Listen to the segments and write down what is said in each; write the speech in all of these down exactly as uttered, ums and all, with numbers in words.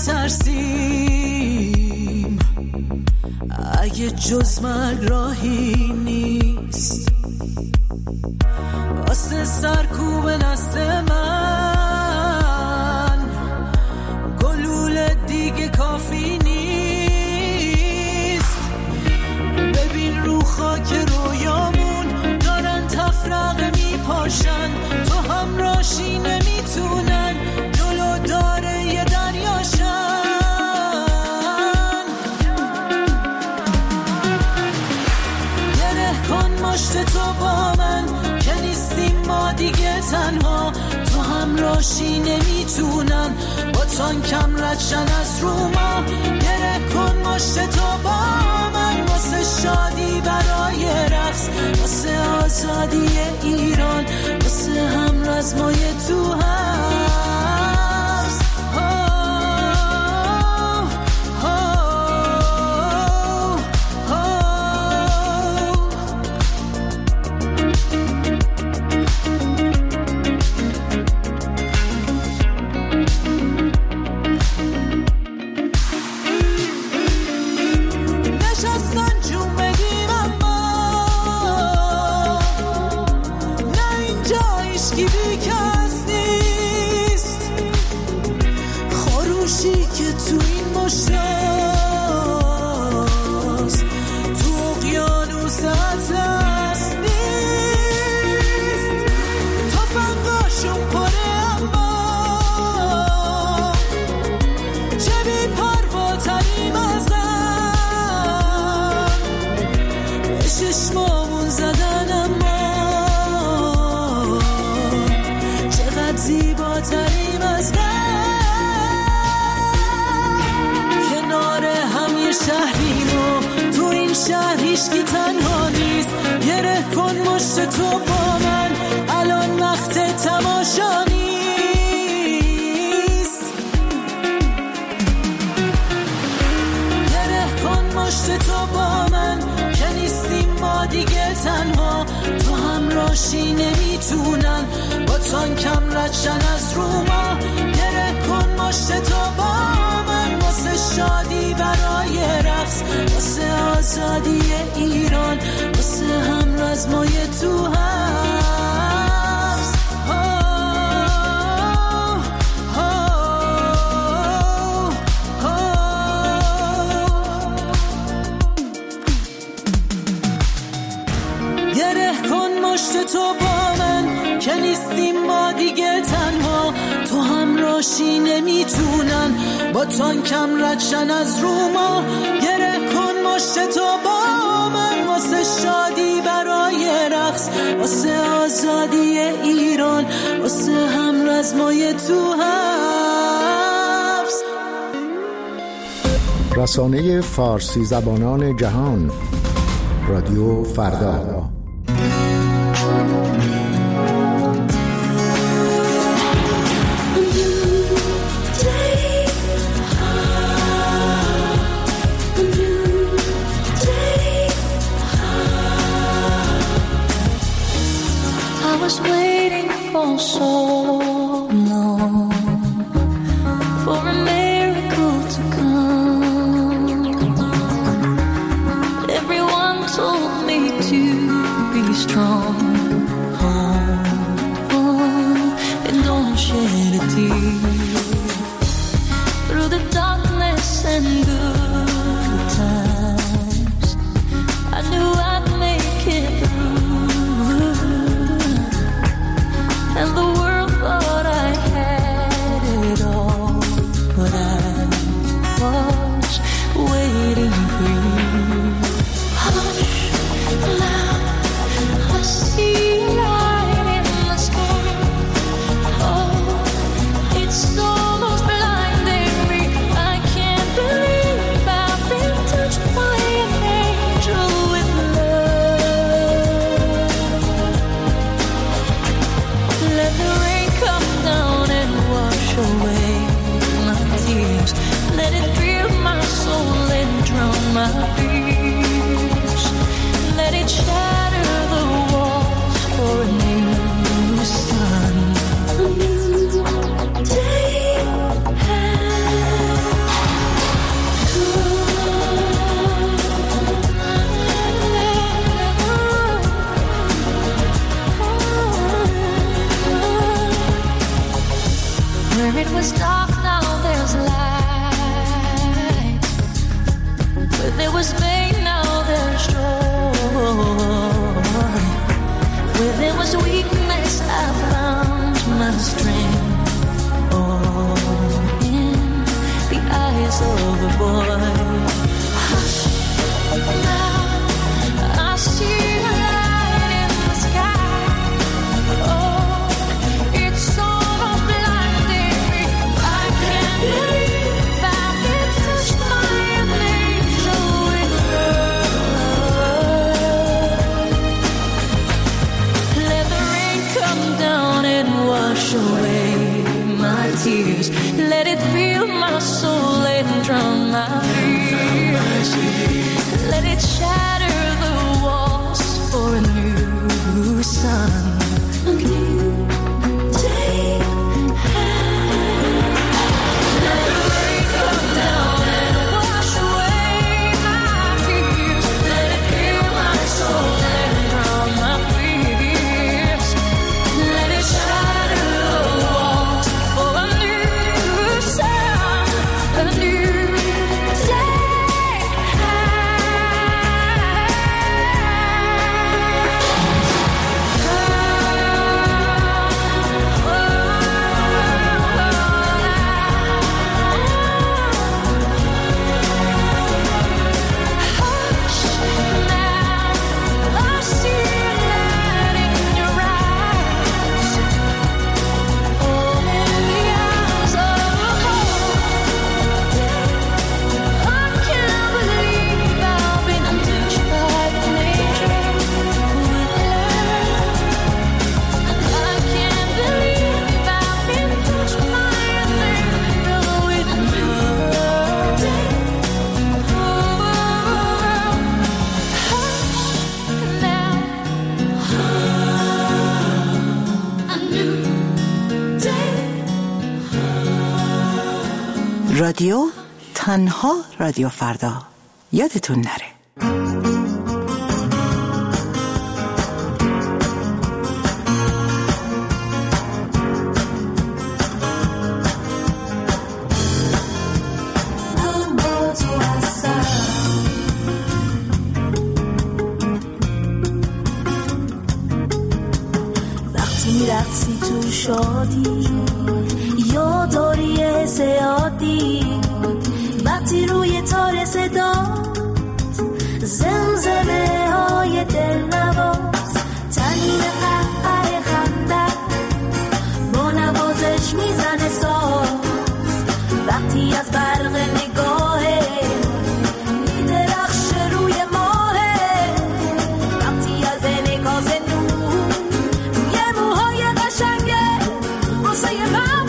نترسیم، اگه جز من راهی نیست. واسه سرکوب نسل من گلوله دیگه کافی نیست. ببین رو خاک رویامون دارن تفرقه میپاشن، تو هم راشی نمیتونن جلو داره یه دریاشن. گره کن مشت تو با من که نیستیم ما دیگه تنها، تو هم راشی نمیتونن با تان کم ردشن از رو ما. گره کن مشت تو با من واسه شادی برای رقص، واسه آزادی ایران، واسه هم رزمای تو هست. هیچکی تنها نیست. گره کن مشت تو با من، الان وقت تماشا نیست. گره کن مشت تو با من که نیستیم ما دیگه تنها، تو هم راشی نمیتونن با تان کم ردشن از رو ما. گره کن مشت تو با من واسه شادی برای رقص، واسه آزادی ایران، واسه هم رزمای تو هست. گره کن مشت تو با من که نیستیم ما دیگه تنها، تو هم راشی نمیتونن با تان کم ردشن از رو ما. گره کن مشت تو با من واسه شادی برای رقص، واسه آزادی ایران، واسه هم رزمای تو حبس. رسانه فارسی زبانان جهان، رادیو فردا. So long for a miracle to come. Everyone told me to be strong. Hold on and don't shed a tear. Through the darkness and good times, I knew I'd make it through. And the world thought I had it all, but I was waiting for you. Hush, now I see light in the sky. Oh, it's almost blinding me. I can't believe I've been touched by an angel with love. Let the rain come down and wash away my tears. Let it fill my soul and drown my fears. Let it shatter the walls for a new sun. A new day has eyes of a boy. Hush, now I see a light in the sky. Oh, it's almost blinding me. I can't believe I've been touched by an angel with love. Let the rain come down and wash away my tears. Let it fill my soul and drown my fears. Let it shatter the walls for a new sun. A new day. Let the rain come down and wash away my tears. Let it fill my soul and drown my fears. Let it shatter the walls for a new sun, a new day. Hush, now I see a light in your eyes. Oh, in the eyes of a boy. I can't believe I've been touched by an angel with love. I can't believe I've been touched by an angel with love. Hush now, a new day. رادیو تنها رادیو فردا. یادتون نره. اما تو هستم وقتی میرقصی تو شادی یا داری زیادی وقتی روی تار صدات زمزمه های دل نواز تنین قهقه خنده با نوازش میزنه ساز وقتی از برق نگاهه میدرخشه روی ماهه وقتی از انعکاس نور روی موهای قشنگه واسه من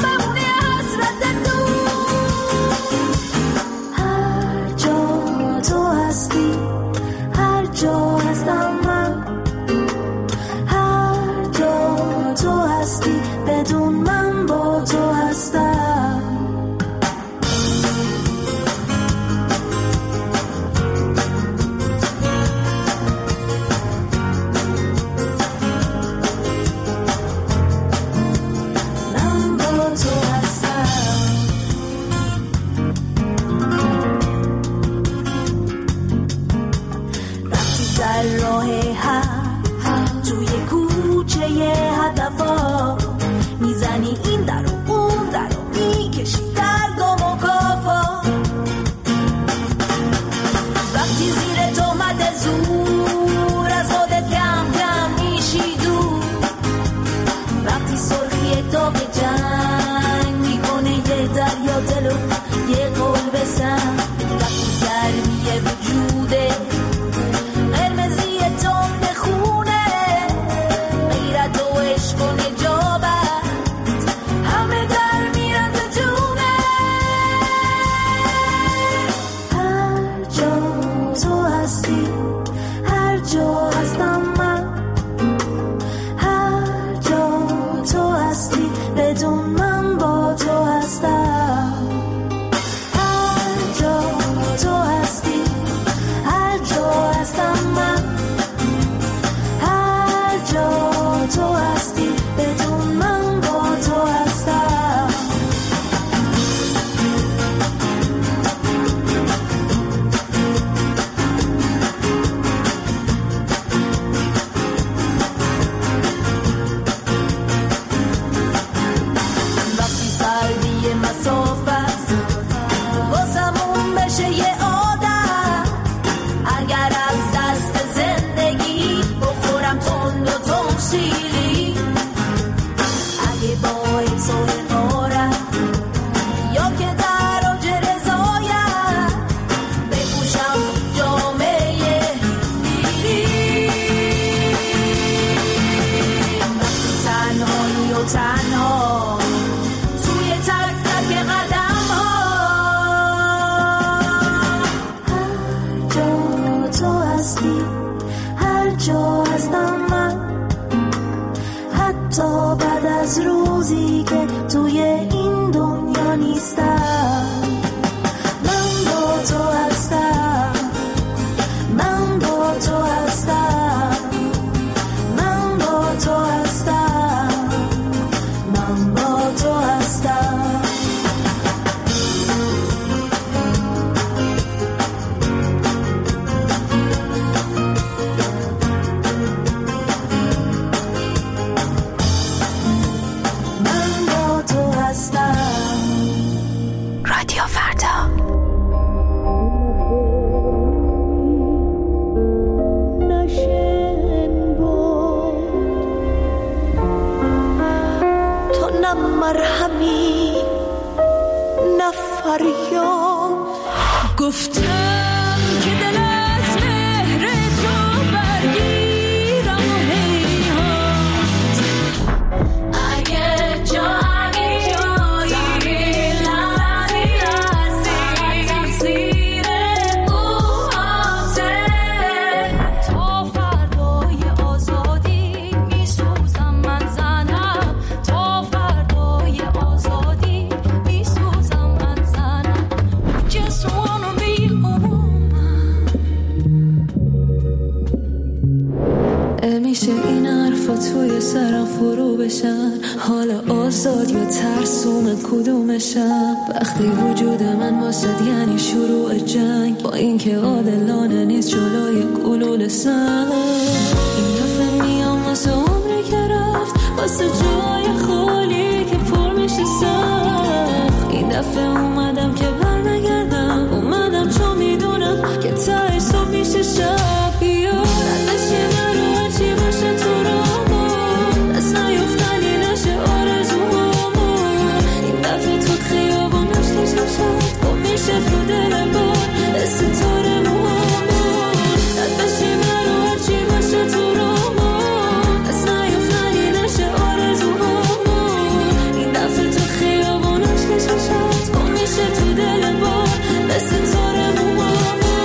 فردا. تو نه مرهمی نه فریاد، گفتم که دل از مهر تو برگیرم و هیهات. اگه جایی جایی لحظی لحظی تقصیر اوهاته، تا فردای آزادی میسوزم من زنم، تا فردای آزادی میسوزم من زنم. Just wanna be a woman. میشه این حرفا توی سرم فرو بشن، حال آزاد یا ترسوم کدومشم؟ وقتی وجود من واسد یعنی شروع جنگ، با اینکه عادلانه نیست جلوی گلوله سنگ. این دفعه میام واسه عمری که رفت، واسه جای خالی که پر میشه سخت. این دفعه اومدم که برنگردم، اومدم چون میدونم که تای صبح میشه شب. بیا ردش من رو هرچی باشه تو رامون، دست نیفتنی نشه آرزومون. این دفعه تو خیابانش کشم شد، گم میشه تو دل بار ستاره موامون. ردش من رو هرچی باشه تو رامون، دست نیفتنی نشه آرزومون. این دفعه تو خیابانش کشم شد، گم میشه تو دل بار ستاره موامون.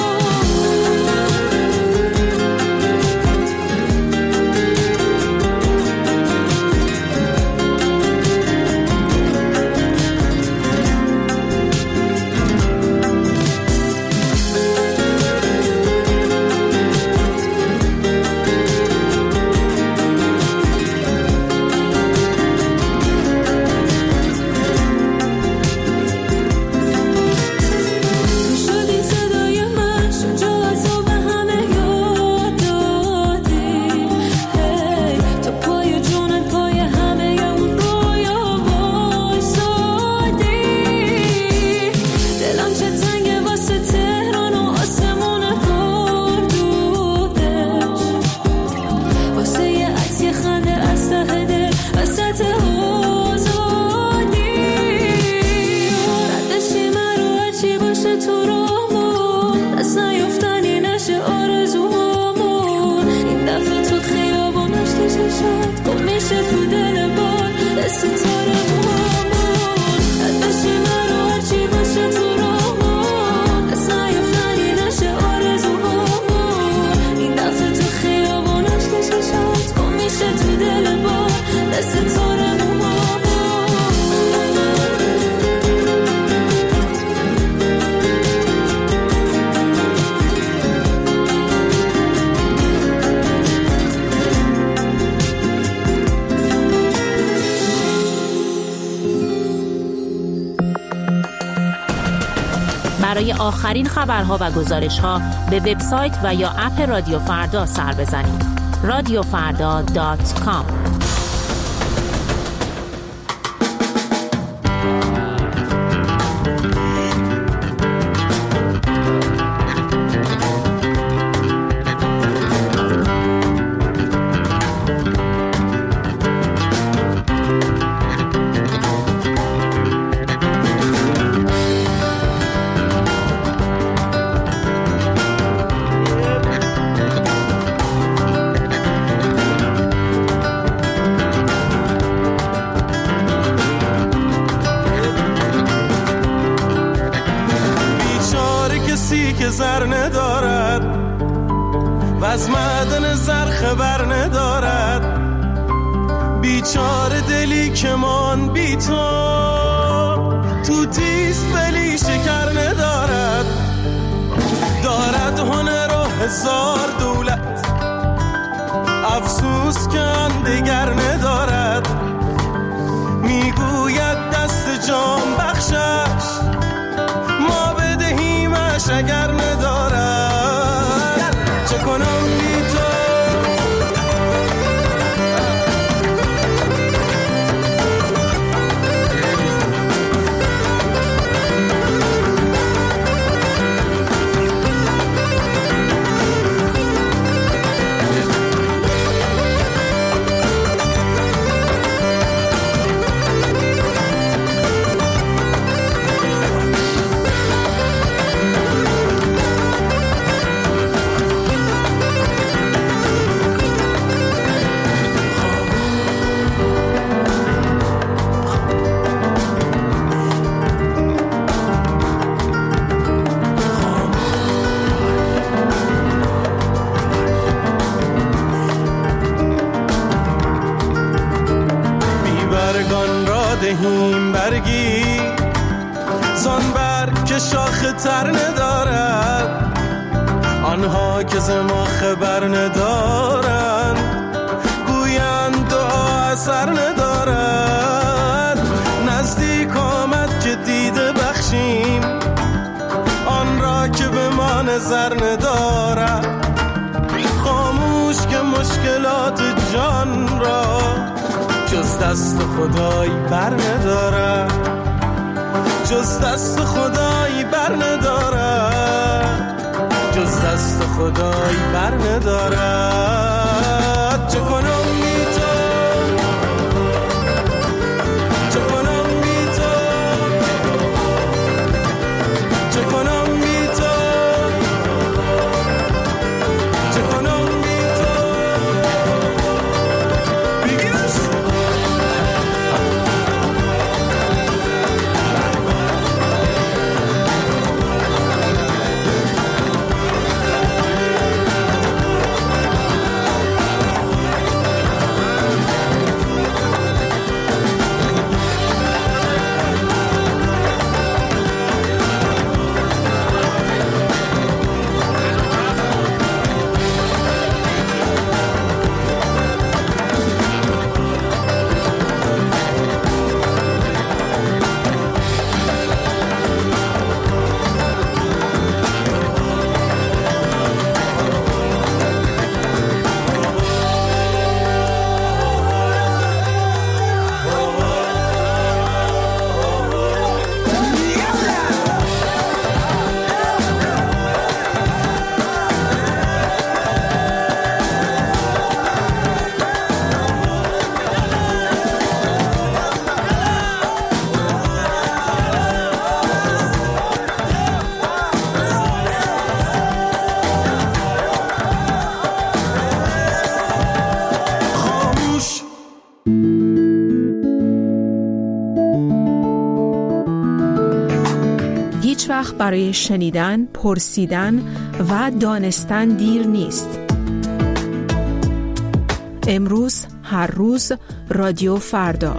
برای آخرین خبرها و گزارش‌ها به وبسایت و یا اپ رادیو فردا سر بزنید. رادیو فردا دات کام. زر ندارد و از معدن زر خبر ندارد، بیچاره دلی که من بی تو تو تیست ولی شکر ندارد. دارد هنر و هزار دولت، افسوس که آن دگر ندارد. میگوید دست جان بخشش ما بدهیمش اگر ندارد. چه کنم بی تو خطر ندارد، آنها که ز ما خبر ندارن گویند دعا اثر ندارد. نزدیک آمد که دیده بخشیم آن را که به ما نظر ندارد. خاموش که مشکلات جان را جز دست خدای بر ندارد، جز دست خدای بر ندارد، جز دست خدای بر ندارد. چه کنم بی تو، چه کنم بی تو، چه کنم بی تو، چه کنم بی تو. بگیرش برای شنیدن، پرسیدن و دانستن دیر نیست. امروز، هر روز، رادیو فردا.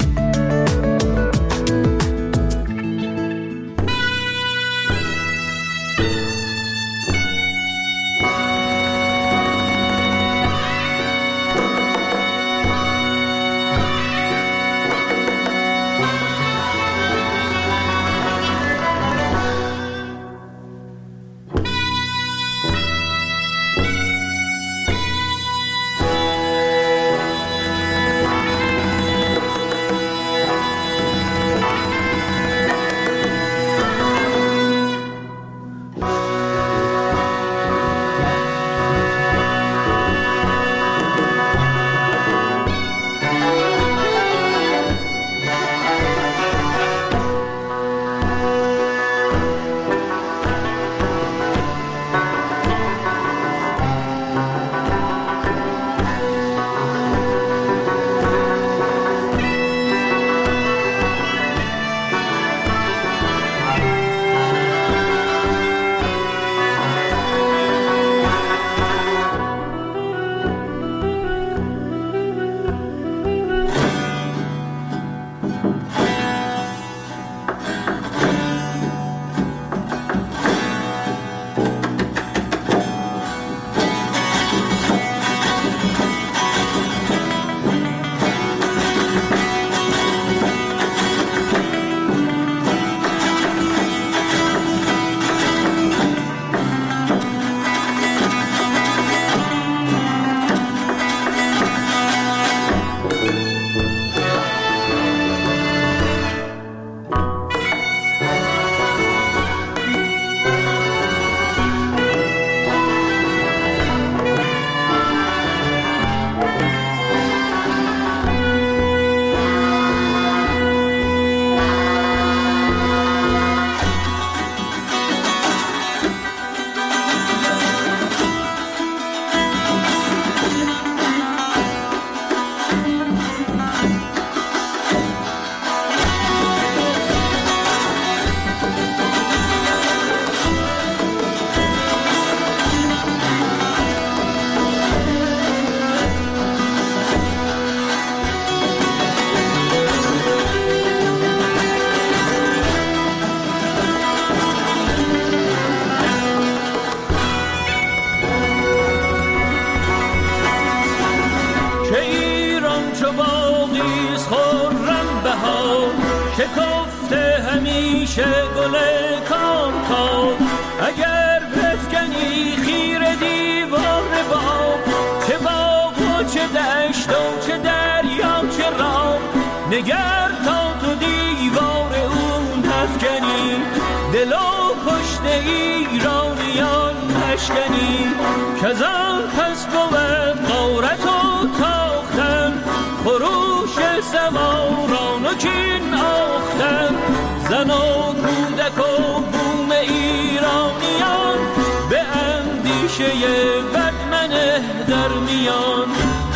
شکفته همیشه گل کام کام، اگر بفکنی خیر دیوار باغ، چه باغ و چه دشت و چه دریا چه راه، نگر تا تو دیوار اون افکنی، دل و پشت ایرانیان مشکنی، کزان پس بود غارت و تاختن، خروش سواران و کین آختن، زن و کودک و بوم ایرانیان، به اندیشه بدمنه در میان.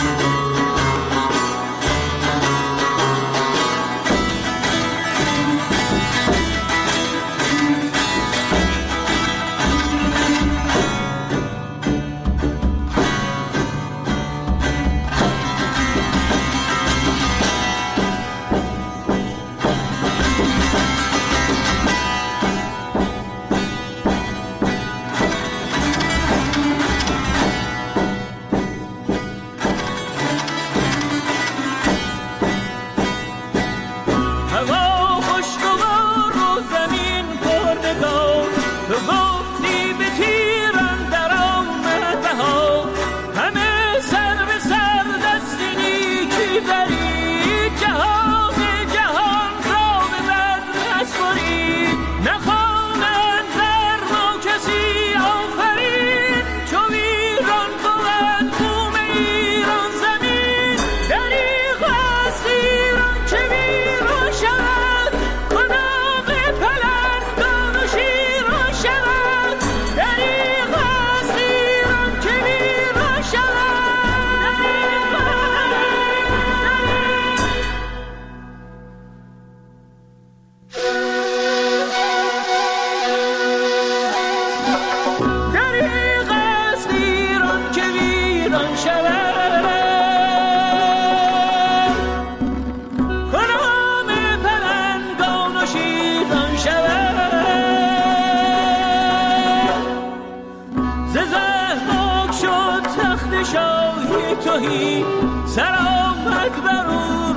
سلامت بر او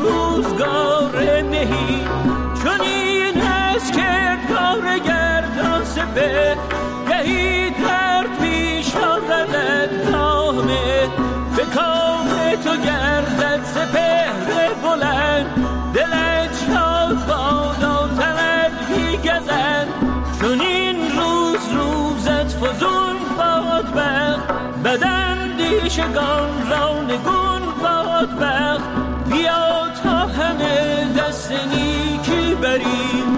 روزگار مهی، چون این است که کار گردان سپه، گهی در پیش آردد نامه، به کام تو گردد سپهر بلند، دلت شاد باد و تنت بیگزند، چون این روز روزت فزون باد بخت، بدن دیشگان را نگون باد بخت، بیا تا همه دست نیکی بریم،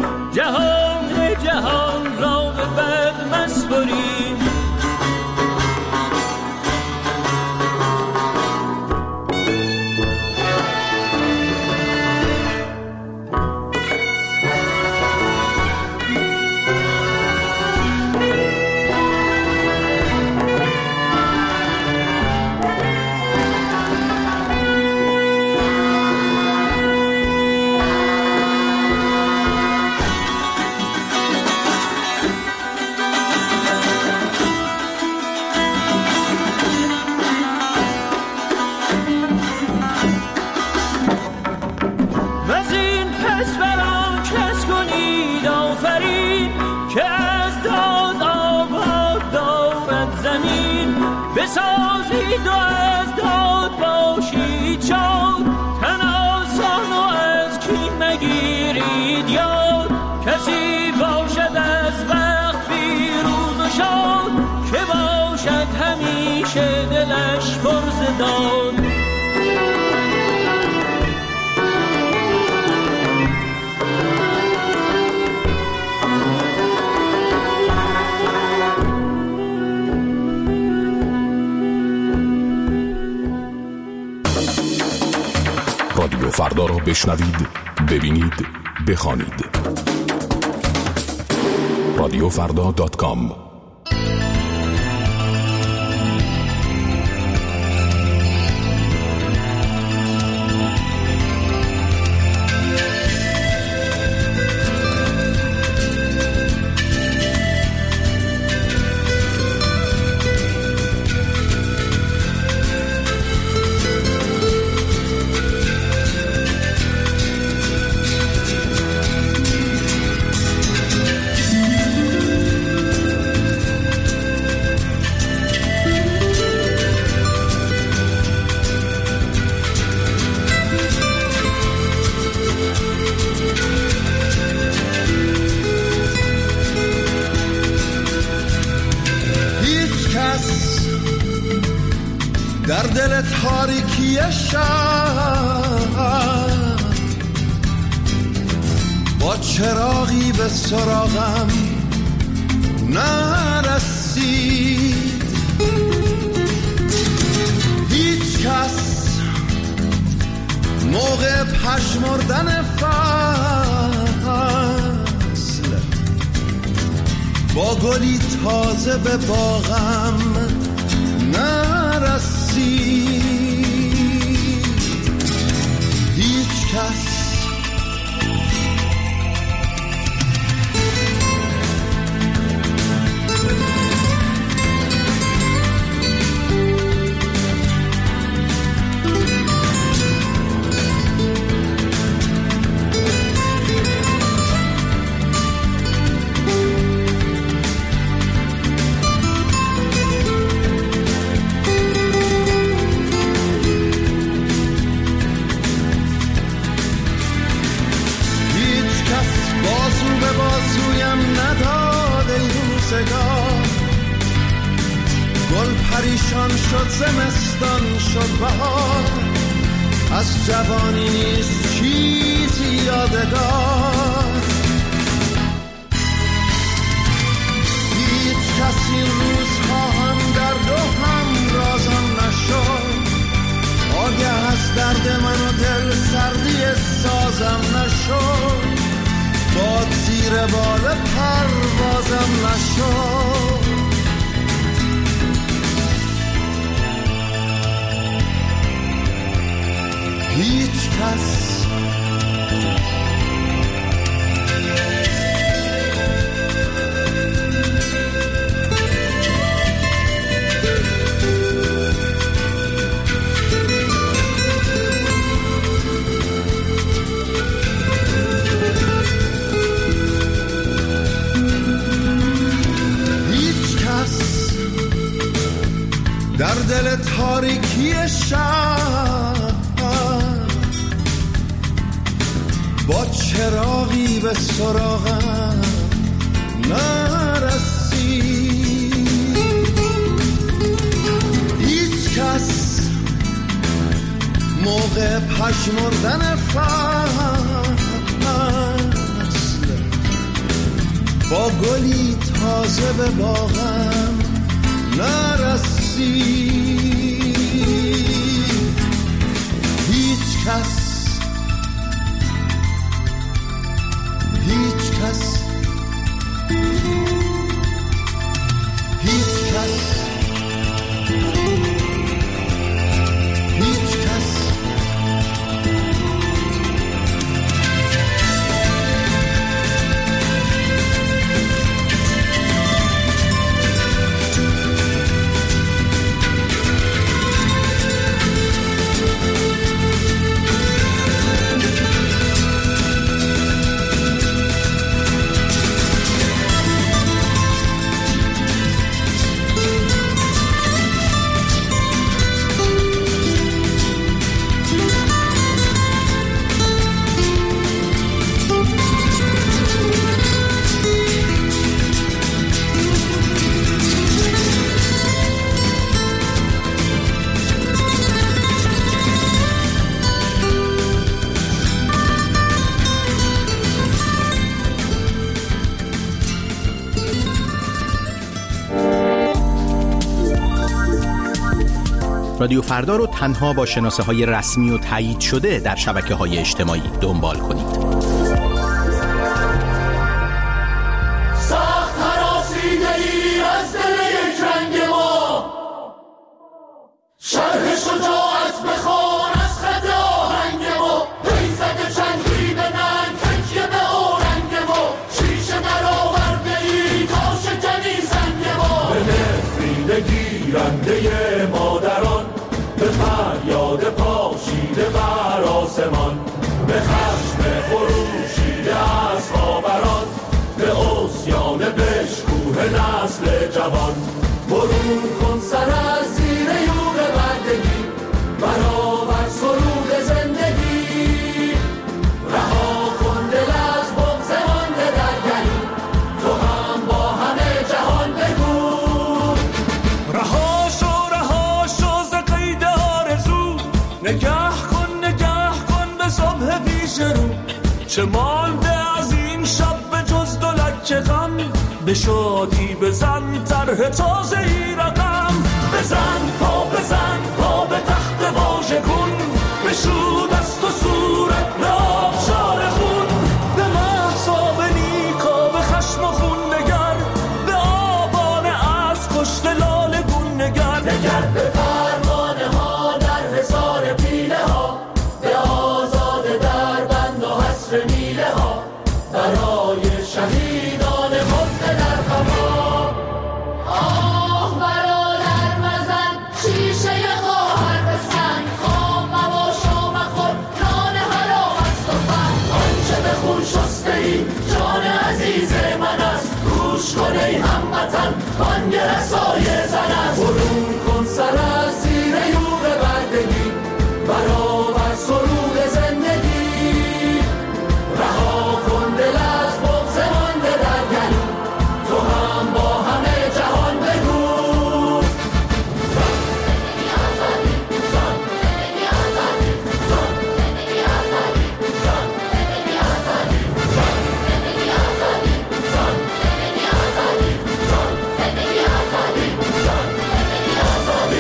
جهان جهان را به بد مسپریم. بسازید و از داد باشید شاد، تن آسان و از کین مگیرید یاد، کسی باشد از بخت پیروز و شاد، که باشد همیشه دلش پر ز داد. رادیو فردا را بشنوید، ببینید، بخوانید. رادیو فردا دات کام. کس در دل تاریکی شب با چراغی به سراغم نرسید. هیچ کس موقع پژمردن فصل با گلی تازه به باغم نرسید. هیچ کس گل پریشان شد، زمستان شد بهار، از جوانی نیست چیزی یادگار. هیچ کسی این روزها هم درد و هم رازم نشد، آگه از درد من و دل سردی سازم نشد، باد زیر بال پروازم نشد. هیچ کس در دل تاریکی شب با چراغی به سراغم نرسید. هیچ کس موقع پژمردن فصل با گلی تازه به باغم نرسید. هیچ کس هیچ کس هیچ کس هیچ کس رادیو فردا رو تنها با شناسه های رسمی و تایید شده در شبکه های اجتماعی دنبال کنید. سخت هراسیده‌ای از دل یک رنگ ما، شرح شجاعت بخوان از خط آهنگ ما، پیزد چنگی به ننگ تکیه به آرنگ ما، شیشه در آورده‌ای تا شکنی سنگ ما، به نفرین گیرنده مادران، به فریاد پاشیده بر آسمان، به خشم خروشیده از خاوران، به عصیان بشکوه نسل جوان. برون کن سر از زیر یوغ بردگی، برآور سرود زندگی، رها کن دل از بغض مانده در گلو، تو هم با همه جهان بگو. رها چه مانده از این شب به جز دولک غم؟ به شادی بزن طرح تازه ای رقم، بزن پا بزن پا به تخت واژه کن، بشو دست و صورت به آبشار خون، به محضا به نیکا به خشم و خون نگر، به آبانه از کشت لال گون نگر، نگر به پروانه ها در حصار پیله ها، به آزاده در بند و حصر میله ها، برای شهیدان خفته در خفا. آه برادر مزن شیشه خواهر به سنگ، خام مباش و مخور نان حرام است و فن، آنچه به خون شسته ای جان عزیز من است، گوش کن ای هموطن بانگ رسای زن است، برون کن سر از زیر یوغ بردگی، برابر سرود زندگی، رها کن دل از بغض مانده در گلو، تو هم با همه جهان بگو زن زندگی آزادی، زن زندگی آزادی، زن زندگی آزادی، زن زندگی آزادی، زن زندگی آزادی، زن زندگی آزادی، زن زندگی آزادی، زن زندگی آزادی.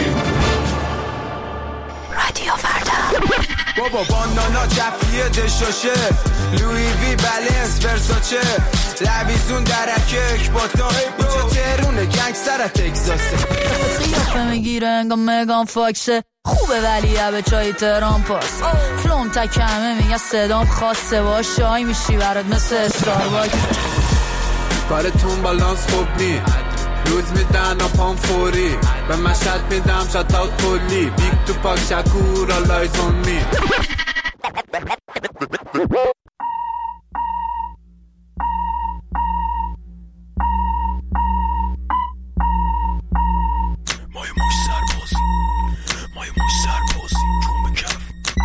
رادیو فردا. بابا باندانا جفیه دشاشه، لوی وی بلنس ورساچه، لویزون درکک با تا اینجا تهرونه گنگستر تگزاسه، قیافه میگیره انگاه مگان فاکسه، خوبه ولی به چای تهران پاس، فلوم تکمه میگه صدام خاصه، با شای میشی برات مثل استارباکس، کارتون بالانس خوب نی، روز میدن پام فوری، به مشهد میدم شات اوت کلی، بیگ تو پاک شکور آلایز اون می. مای موش سربازی، مای موش سربازی، جون به کف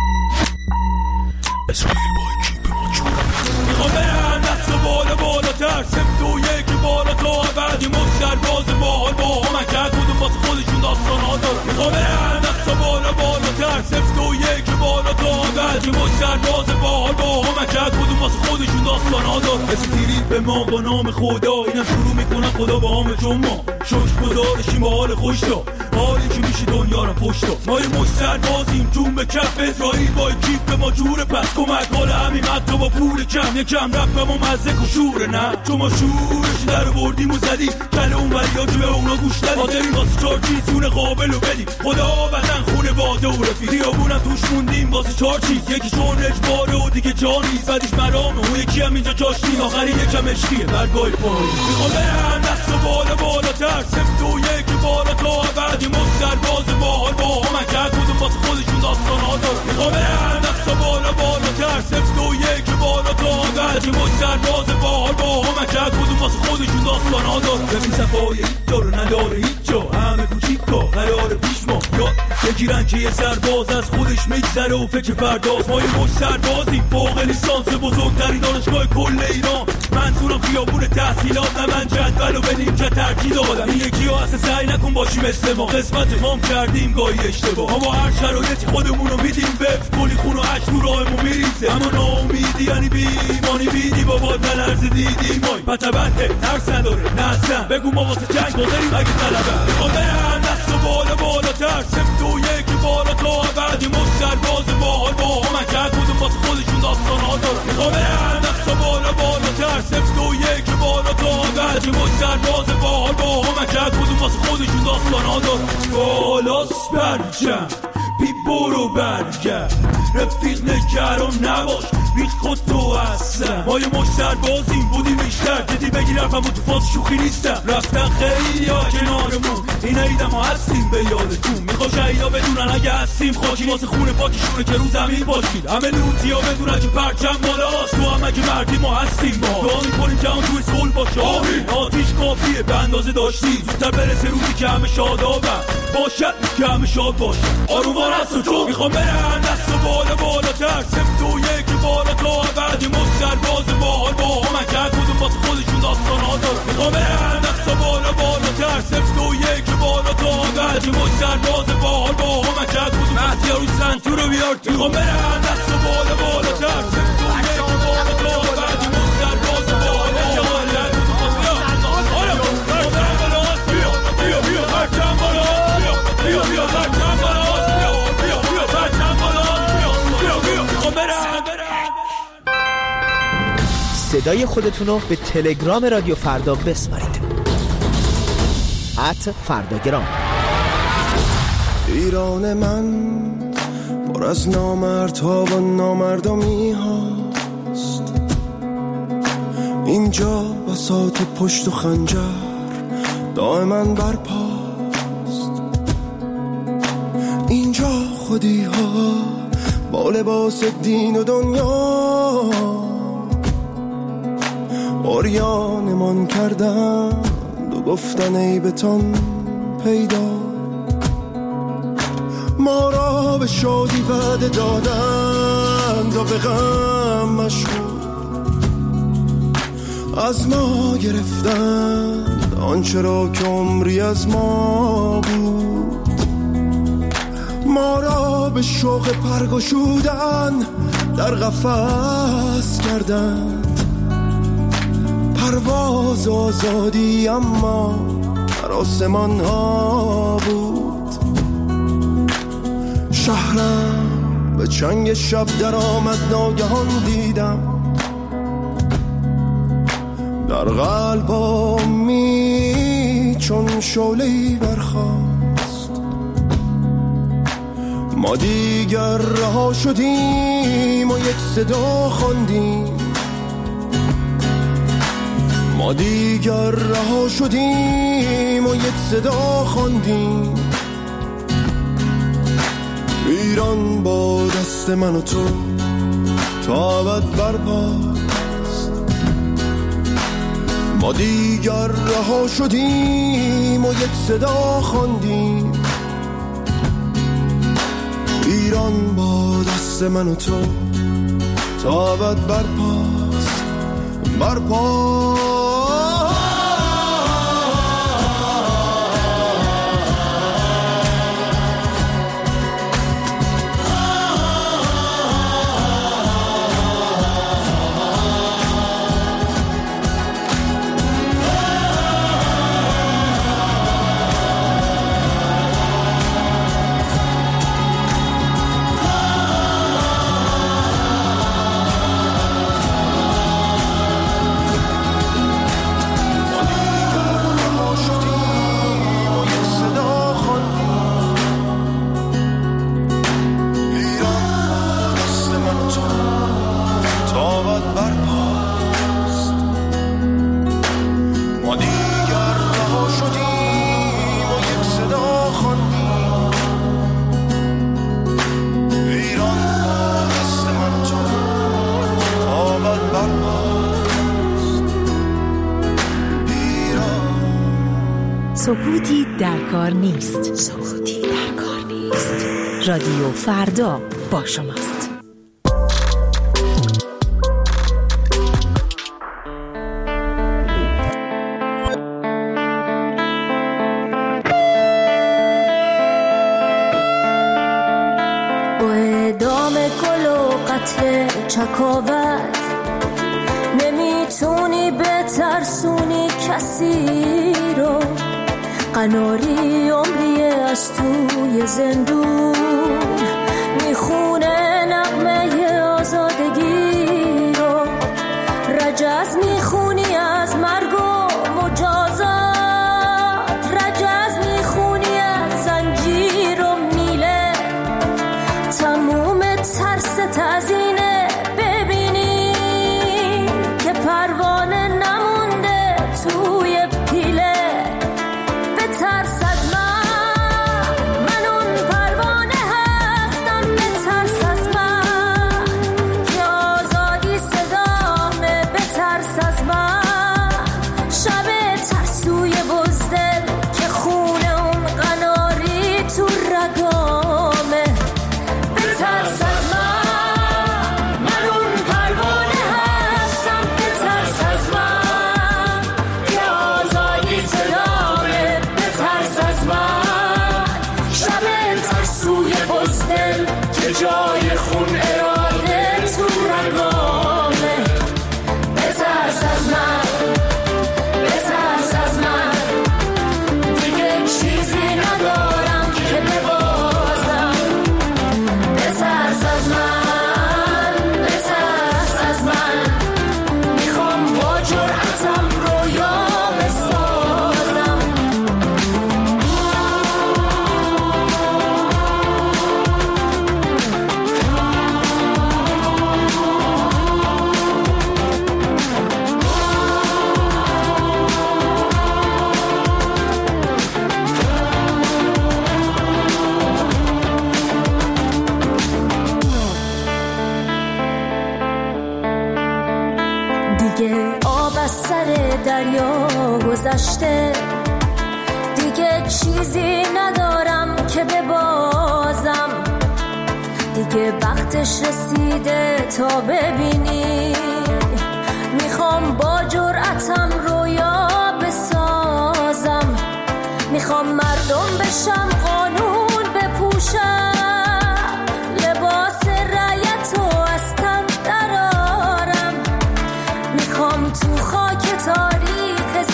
اسرائیل با کی به ما جون میخوام برن دست و بالا بالاتر، سفت و یکی بالا تا بعدی موش سرباز باحال با هم کرد کدوم واسه خودشون داستان ها دارن، میخوام برن دست و بالا بالاتر، سفت و یکی بالا تا بعدی موش سرباز باحال با هم کرد کدوم واسه خودشون داستان ها دارن، اسم تیرید به ما با نام خدا، اینم شروع میکنن خدا با همه چون ما شوش گذارشیم با حال خوش دا، حالی که میشی دنیا رو پشت دا، ما یه مش سربازیم جون به کف، اسرائیل با کیف به ما جوره، پس کمک حال همین حتی با پول کم، یکم رفت به ما مزه کشوره، نه چون ما شورش در بردیم و زدیم کل اون وریا که به اونا گوش دادیم، خاطرین واسه چار چیز سونه قابل و بدیم، خدا وطن خونه باده و رفیق، خیابونم توش موندیم واسه چار چیز، یکی چون اجباره و دیگه جانیست، بعدش مرامه و یکی هم اینجا چاشتیم، آخری یکم عشقیه برگای پایی، میخوام برن دست و بالا بالاتر، سفت و یکی بالا تا بعدی موش سرباز باحال با هم کرد کدوم واسه خودشون داستان ها دارن، میخوام برن دست و بالا بالاتر، سفت و یکی بالا تا بعدی موش سرباز باحال با هم کرد کدوم واسه خودشون داستان ها دارن، ببین صفای هیچ جا رو نداره هیچ جا، همه کوچیکا قرار پیش ما یاد بگیرن که یه سرباز از خودش میگذره و فکر فرداست، ما یه مش سربازیم فوق لیسانس بزرگترین دانشگاه کل ایران، منظورم خیابون تحصیلات، نه من جدول و بدیم که ترکیب دادم، این یکی ها اصلا سعی نکن باشی مثل ما، قسمت مام کردیم گاهی اشتباه، ما با هر شرایطی خودمون رو میدیم، وفت کلی خون و عشق تو راهمون میریزه، اما ناامیدی یعنی بی ایمانی، بیدی بابا نلرز دیدی مای پتبنده ترس نداره نه اصلا، بگو ما واسه جنگ بازاریم اگه طلبه، میخوام برن دست و بالا بالاتر، سفت و یکی بالا تا بعدی موش سرباز باحال با هم کرد کدوم واسه خودشون داستان ها دارن، میخوام برن دست و بالا بالاتر، سفت و یکی بالا تا بعدی موش سرباز باحال با هم کرد کدوم واسه خودشون داستان ها دارن، بالاست برجم بی برو برگرد، رفیق نگران نباش هیچ خود تو هستم، ما یه مش سربازیم بودیم بیشتر، جدی بگیر حرفم تو فاز شوخی نیستم، رفتن خیلی ها کنارمون، این عیدم ها هستیم به یادتون، میخوا شهیدا بدونن اگه هستیم خاکی واسه خونه پاکشونه که رو زمین باشید، همه لوتی ها بدونن که پرچم بالاست، تو هم اگه مردی ما هستیم، ما دعا میکنیم جهان توی صلح باشه، آمین، آتیش کافیه به اندازه داشتی، زودتر برسه روزی که همه شادابن، باشد که همه شاد باشه، آرومان هست و چون میخوام برن دست و بالا بالاتر، سفت و یکی بالا تا بعدی موش سرباز باحال با هم کرد کدوم واسه خودشون داستان ها دارن، میخوام برن دست و بالا بالاتر، سفت و یکی بالا تا بعدی موش سرباز باحال با هم کرد کدوم مهدی رو سنتور رو بیار تو، میخوام برن دست و بالا بالاتر، سفت و یکی بالا تا صدای خودتون رو به تلگرام رادیو فردا بسپارید. ات فرداگرام. ایران من پر از نامردها و نامردمی هاست، اینجا بساط پشت و خنجر دائما برپاست، اینجا خودی ها با لباس دین و دنیا عریانمان کردند و گفتن عیبتان پیدا، ما را به شادی وعده دادند و به غم مشغول، از ما گرفتند آنچه را که عمری از ما بود، ما را به شوق پرگشودن در قفس کردند، پرواز آزادی اما در آسمان ها بود، شهرم به چنگ شب در آمد ناگهان دیدم، در قلبامی چون شعله‌ای برخاست، ما دیگر رها شدیم و یک صدا خواندیم، ما دیگر رها شدیم و یک صدا خواندیم، ایران با دست من و تو تا ابد برپاست، ما دیگر رها شدیم و یک صدا خواندیم، ایران با دست من و تو تا ابد برپاست برپاست. سکوتی در کار نیست. سکوتی در کار نیست. رادیو فردا با شماست. با اعدام گل و قتل چکاوت نمیتونی بترسونی کسی رو، قناری عمریه از توی زندون میخونه نغمه آزادگی رو، رجز میخونی از مرگ و مجازات، رجز میخونی از زنجیر و میله، تموم ترس تزینه ببینی که پروانه نمونده توی پیله، ترس از من، من اون پروانه هستم، به ترس از من که آزادی صدامه، به ترس از من شب ترسوی بزدل که خونه اون قناری تو رگامه، به ترس از من، من اون پروانه هستم، به ترس از من که آزادی صدامه، شب ترسوی بزدل که جای خون اراده تو رگامه، بترس از من، بترس از من، دیگه چیزی ندارم که ببازم، بترس از من، بترس از من، میخوام گذشته، دیگه چیزی ندارم که ببازم، دیگه وقتش رسیده تا ببینی. میخوام با جرأتم رویا بسازم، میخوام مردم بشم، قانون بپوشم، لباس رعیتو از تن درارم، میخوام تو خاک تاریک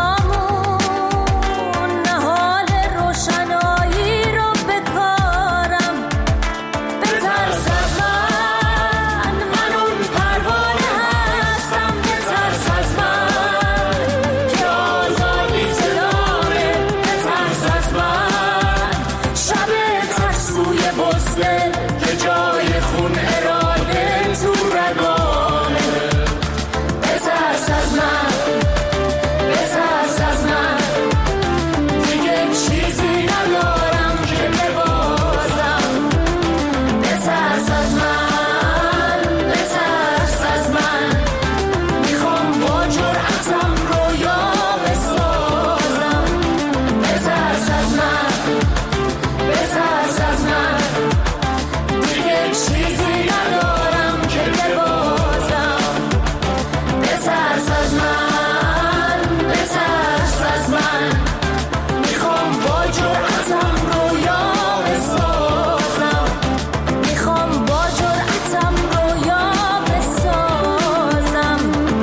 سیامون نهال روشنایی رو بکارم. بترس از من، من اون پروانه هستم، بترس از من که آزادی صدامه، بترس از من شب ترسوی بزده که جای خون اراده تو رگامه. بترس از من، بترس از من، دیگه چیزی ندارم که ببازم. بترس از من، بترس از من، میخوام با جرأتم رویا بسازم. بترس از من، بترس از من، دیگه چیزی ندارم که ببازم. بترس از من، بترس از من، میخوام با جرأتم رویا بسازم، میخوام با جرأتم رویا بسازم.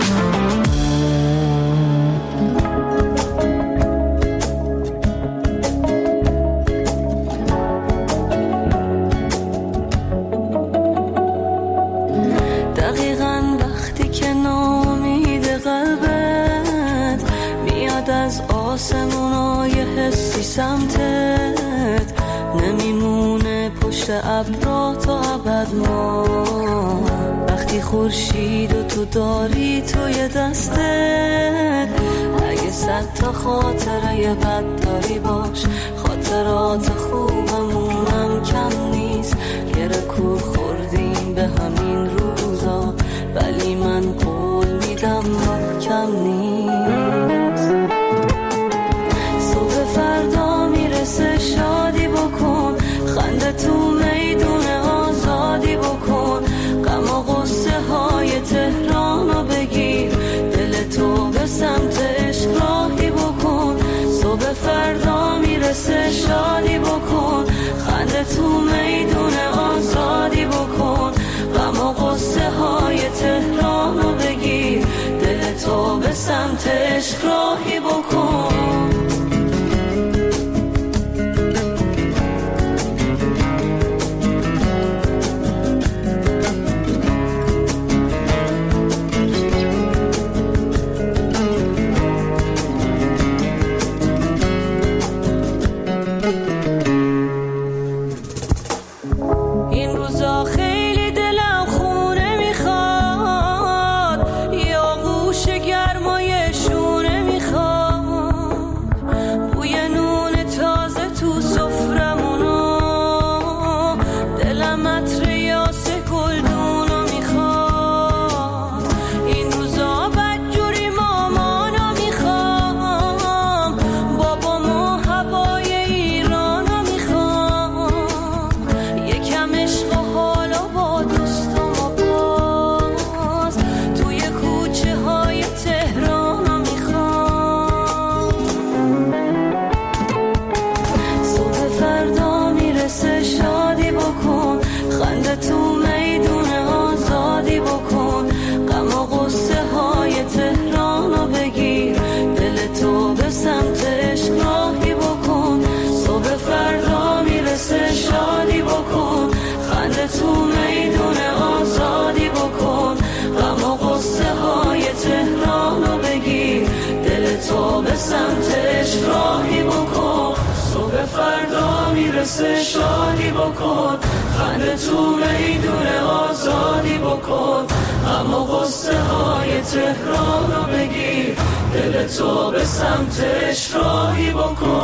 دقیقاً وقتی که ناامید قلبت میاد از آسمونای حسی سمتت، نمیمونه پشت ابرا تا ابد ما. وقتی خورشید و تو داری توی دستت، اگه صد تا خاطره بد داری باش، خاطرات خوبمونم کم نیست. یه رکور خوردیم به همین روزا، ولی من قول میدم کم نیست. صبح فردا میرسه شادی بکن، خنده تو میدون آزادی بکن، غم و غصه های تهران رو بگیر، دل تو به سمت عشق راهی بکن. صبح فردا میرسه شادی بکن، خنده تو میدون آزادی بکن، غم و غصه های تهران رو بگیر، دل تو به سمت عشق راهی بکن. این روزا خیلی دلم خونه میخواد، یا غوش گرمای شونه میخواد، بوی نون تازه تو سفرمونو، دلم عطر یاس گلدونو میخواد. این روزا بدجوری مامانو میخوام، بابامو هوای ایرانو میخوام، یکم عشق و حالا با دوستم و باز توی کوچه های تهرانو میخوام. صبح فردا میرسه شادی بکن، خنده تو میدون آزادی بکن، غم و غصه های تهرانو بگیر، دل تو به سمت عشق راهی بکن. صبح فردا میرسه شادی بکن، خنده تو میدون آزادی بکن، غم و غصه های تهرانو بگیر، دل تو به سمت عشق راهی بکن. صبح فردا میرسه شادی بکن، خنده تو میدون آزادی بکن، غم و غصه های تهرانو بگیر، دل تو به سمت عشق راهی بکن.